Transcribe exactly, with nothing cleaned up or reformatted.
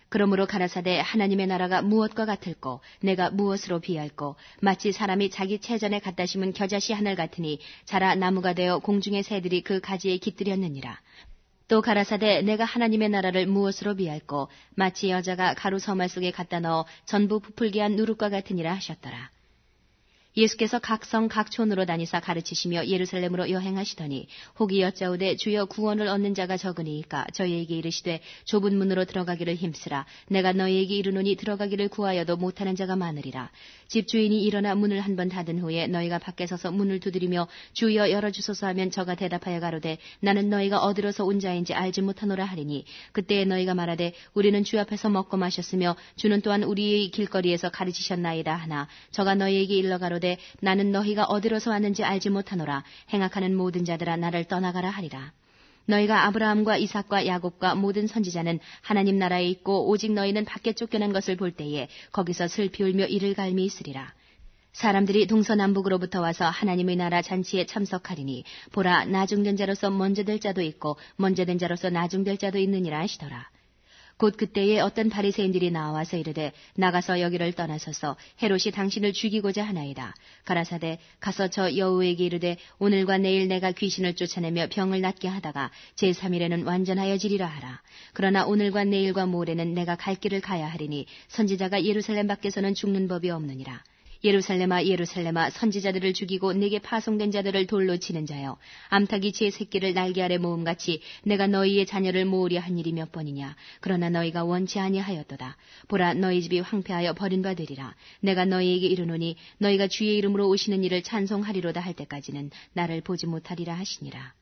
그러므로 가라사대 하나님의 나라가 무엇과 같을꼬 내가 무엇으로 비할꼬 마치 사람이 자기 채전에 갖다 심은 겨자씨 하늘 같으니 자라 나무가 되어 공중의 새들이 그 가지에 깃들였느니라. 또 가라사대 내가 하나님의 나라를 무엇으로 비할꼬 마치 여자가 가루 서말 속에 갖다 넣어 전부 부풀게 한 누룩과 같으니라 하셨더라. 예수께서 각 성 각 촌으로 다니사 가르치시며 예루살렘으로 여행하시더니 혹이 여짜오되 주여 구원을 얻는 자가 적으니이까 저희에게 이르시되 좁은 문으로 들어가기를 힘쓰라 내가 너희에게 이르노니 들어가기를 구하여도 못하는 자가 많으리라. 집주인이 일어나 문을 한 번 닫은 후에 너희가 밖에 서서 문을 두드리며 주여 열어주소서 하면 저가 대답하여 가로되 나는 너희가 어디로서 온 자인지 알지 못하노라 하리니 그때에 너희가 말하되 우리는 주 앞에서 먹고 마셨으며 주는 또한 우리의 길거리에서 가르치셨나이다 하나 저가 너희에게 일러 가로되 나는 너희가 어디로서 왔는지 알지 못하노라. 행악하는 모든 자들아 나를 떠나가라 하리라. 너희가 아브라함과 이삭과 야곱과 모든 선지자는 하나님 나라에 있고 오직 너희는 밖에 쫓겨난 것을 볼 때에 거기서 슬피 울며 이를 갈미 있으리라. 사람들이 동서남북으로부터 와서 하나님의 나라 잔치에 참석하리니 보라 나중된 자로서 먼저 될 자도 있고 먼저 된 자로서 나중될 자도 있느니라 하시더라. 곧 그때에 어떤 바리새인들이 나와서 이르되 나가서 여기를 떠나서서 헤롯이 당신을 죽이고자 하나이다. 가라사대 가서 저 여우에게 이르되 오늘과 내일 내가 귀신을 쫓아내며 병을 낫게 하다가 제삼 일에는 완전하여 지리라 하라. 그러나 오늘과 내일과 모레는 내가 갈 길을 가야 하리니 선지자가 예루살렘 밖에서는 죽는 법이 없느니라. 예루살렘아 예루살렘아 선지자들을 죽이고 내게 파송된 자들을 돌로 치는 자여 암탉이 제 새끼를 날개 아래 모음같이 내가 너희의 자녀를 모으려 한 일이 몇 번이냐. 그러나 너희가 원치 아니하였도다. 보라 너희 집이 황폐하여 버린 바 되리라. 내가 너희에게 이르노니 너희가 주의 이름으로 오시는 이를 찬송하리로다 할 때까지는 나를 보지 못하리라 하시니라.